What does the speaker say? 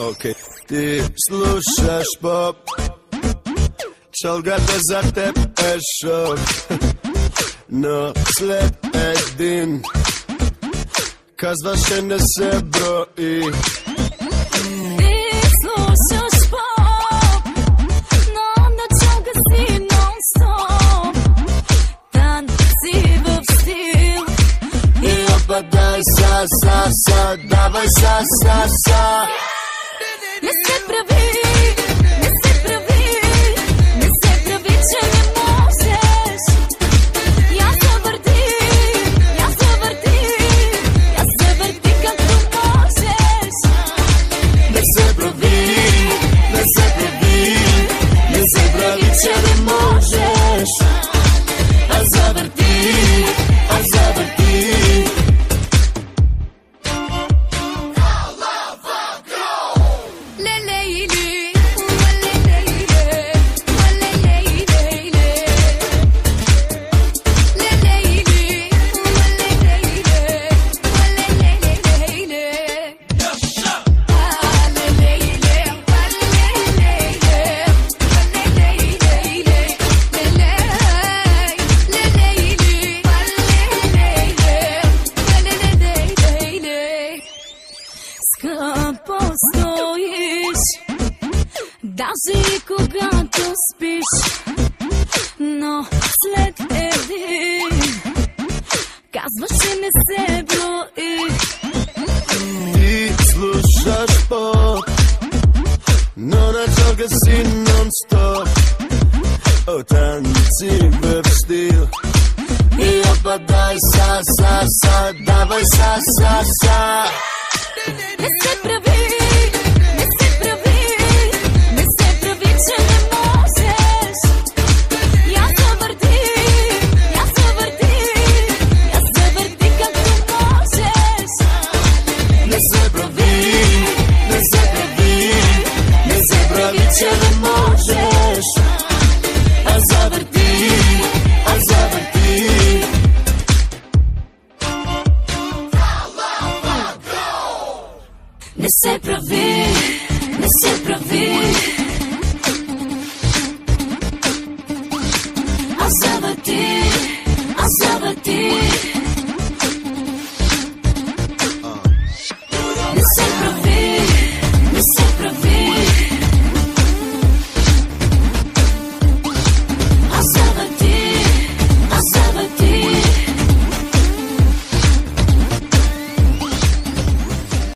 Окей. Ти слушаш поп, чалгата за теб е шок, но след един казваше не се брои. Ти слушаш поп, но на чалга си нон-стоп. Танци в стил И опадай са, давай са. Не се прави, не се прави, не се прави, че не можеш. Я завърти, я завърти, я завърти както можеш. Не се прави, не се прави, не се прави, че не можеш. А завърти, а завърти. Скъпо стоиш, даже и когато спиш, но след един казваш, че не се брои. Ти слушаш поп, но на чалга си нон-стоп. О, танци в стил и опадай са, давай са. Не се прави, не се прави, не се прави, че не можеш. Я завърти, я завърти, я завърти както можеш. Не се прави, не се прави, не се прави, че не можеш. А завърти, а завърти. Не се прави, не се прави. А завърти, а завърти.